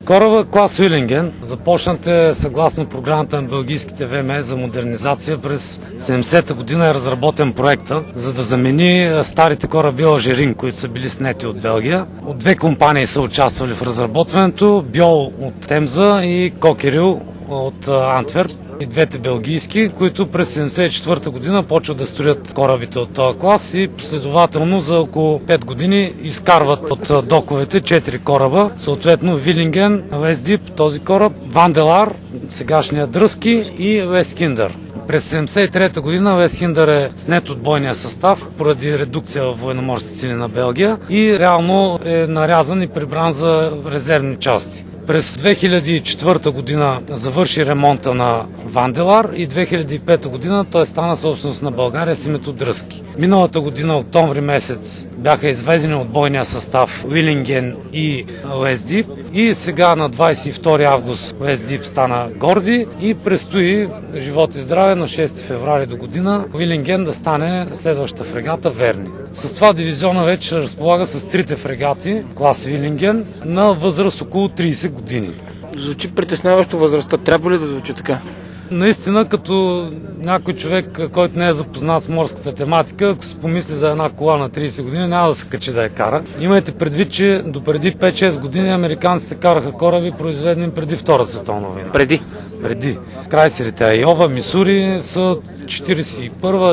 Кораба клас Уилинген започнат съгласно програмата на белгийските ВМС за модернизация през 70-та година е разработен проекта, за да замени старите кораби Алжирин, които са били снети от Белгия. От две компании са участвали в разработването, Бьол от Темза и Кокерил от Антверп. И двете белгийски, които през 1974 година почват да строят корабите от този клас и последователно за около 5 години изкарват от доковете 4 кораба, съответно Вилинген, Уестдип, този кораб, Ванделар, сегашния Дръзки и Уесткиндър. През 1973 година Уесткиндър е снет от бойния състав поради редукция в военноморските сили на Белгия и реално е нарязан и прибран за резервни части. През 2004 година завърши ремонта на Ванделар и 2005 година той стана собственост на България с името Дръзки. Миналата година, октомври месец, бяха изведени от бойния състав Уилинген и Уестдип и сега на 22 август Уестдип стана Горди и предстои, живот и здраве, на 6 февруари до година Уилинген да стане следващата фрегата Верни. С това дивизиона вече разполага с трите фрегати, клас Вилинген, на възраст около 30 години. Звучи притесняващо възрастта. Трябва ли да звучи така? Наистина, като някой човек, който не е запознат с морската тематика, ако си помисли за една кола на 30 години, няма да се качи да я кара. Имайте предвид, че допреди 5-6 години американците караха кораби, произведени преди Втората световна война. Преди. Крайсерите Айова, Мисури са 41-а,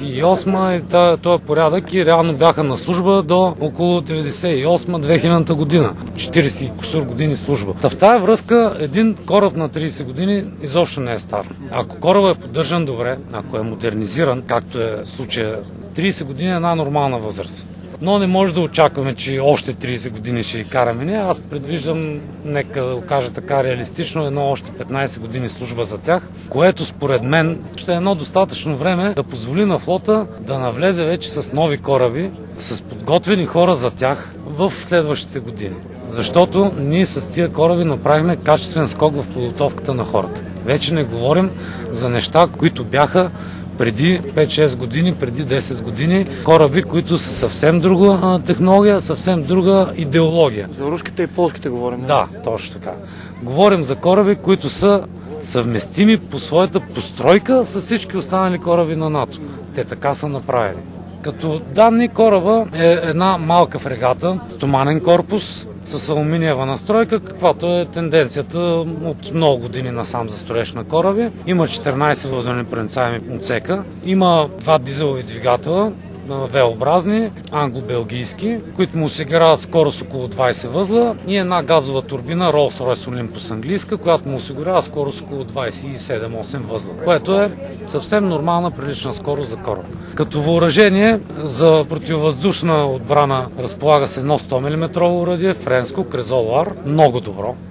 38-а и този порядък и реално бяха на служба до около 98-2000 година. 40 кусур години служба. В тази връзка един кораб на 30 години изобщо не е стар. Ако корабът е поддържан добре, ако е модернизиран, както е случая, 30 години е една нормална възраст. Но не може да очакваме, че още 30 години ще караме. Не, аз предвиждам, нека да го кажа така реалистично, още 15 години служба за тях, което според мен ще е едно достатъчно време да позволи на флота да навлезе вече с нови кораби, с подготвени хора за тях в следващите години. Защото ние с тия кораби направихме качествен скок в подготовката на хората. Вече не говорим за неща, които бяха преди 5-6 години, преди 10 години, кораби, които са съвсем друга технология, съвсем друга идеология. За руските и полските говорим. Да, точно така. Говорим за кораби, които са съвместими по своята постройка с всички останали кораби на НАТО. Те така са направени. Като данни, кораба е една малка фрегата, стоманен корпус с алуминиева настройка, каквато е тенденцията от много години насам за строеж на кораби. Има 14 водонепроницаеми отсека, има два дизелови двигателя, V-образни, англо-белгийски, които му осигуряват скорост около 20 възла и една газова турбина Rolls-Royce Olympus английска, която му осигурява скорост около 27-8 възла, което е съвсем нормална прилична скорост за кораб. Като въоръжение за противовъздушна отбрана разполага се едно 100 мм оръдие, френско, Крезол-Лар, много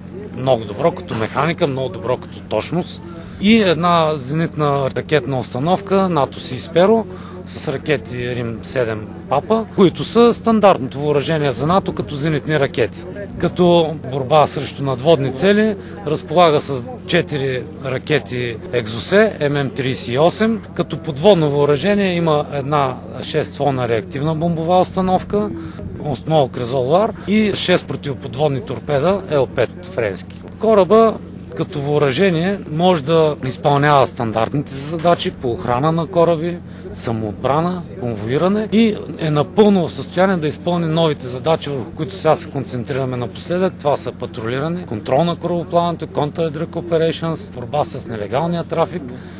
добро като механика, много добро като точност и една зенитна ракетна установка НАТО Сисперо с ракети Рим 7 Папа, които са стандартното въоръжение за НАТО като зенитни ракети. Като борба срещу надводни цели разполага с 4 ракети Екзосе ММ-38, като подводно въоръжение има една 6-стволна реактивна бомбова установка, отново Крезол-Лар и 6 противоподводни торпеда Л-5 френски. Кораба като въоръжение може да изпълнява стандартните задачи по охрана на кораби, самоотбрана, конвоиране и е напълно в състояние да изпълни новите задачи, върху които сега се концентрираме напоследък. Това са патрулиране, контрол на корабоплаването, counter-drug operations, борба с нелегалния трафик.